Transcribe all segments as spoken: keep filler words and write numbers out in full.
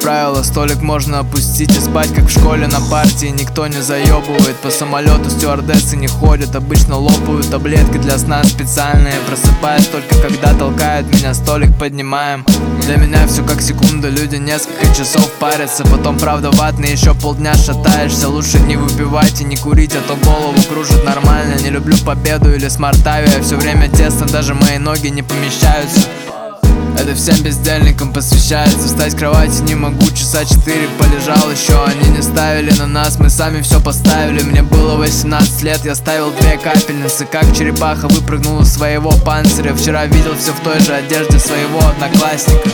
правила, столик можно опустить и спать, как в школе на партии. Никто не заебывает, по самолету стюардессы не ходят. Обычно лопают таблетки для сна специальные. Просыпаюсь только когда толкают меня, столик поднимаем. Для меня все как секунда, люди несколько часов парятся. Потом правда ватный, еще полдня шатаешься. Лучше не выпивать и не курить, а то голову кружит нормально. Не люблю победу или смартавию, все время тесно, даже мои ноги не помещаются. Это всем бездельникам посвящается. Встать с кровати не могу, часа четыре полежал еще. Они не ставили на нас, мы сами все поставили. Мне было восемнадцать лет, я ставил две капельницы. Как черепаха выпрыгнул из своего панциря. Вчера видел все в той же одежде своего одноклассника.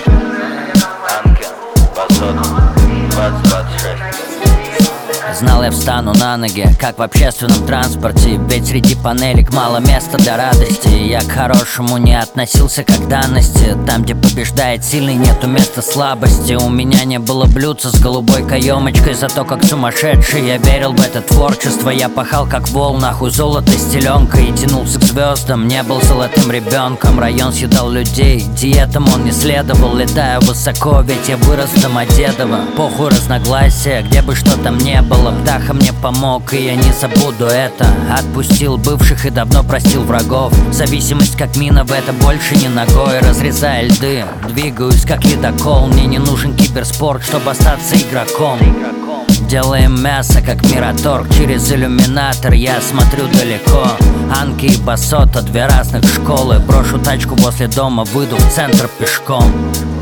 Знал, я встану на ноги, как в общественном транспорте. Ведь среди панелек мало места для радости. Я к хорошему не относился как данности. Там, где побеждает сильный, нету места слабости. У меня не было блюдца с голубой каемочкой. Зато как сумасшедший я верил в это творчество. Я пахал как вол, нахуй золото стеленка. И тянулся к звездам, не был золотым ребенком. Район съедал людей, диетам он не следовал. Летая высоко, ведь я вырос в Домодедово. Похуй разногласия, где бы что там не было. Птаха мне помог, и я не забуду это. Отпустил бывших и давно простил врагов. Зависимость как мина, в это больше не ногой. Разрезая льды, двигаюсь как ледокол. Мне не нужен киберспорт, чтобы остаться игроком. Делаем мясо, как Мираторг. Через иллюминатор я смотрю далеко. Анки и Басота, две разных школы. Брошу тачку возле дома, выйду в центр пешком.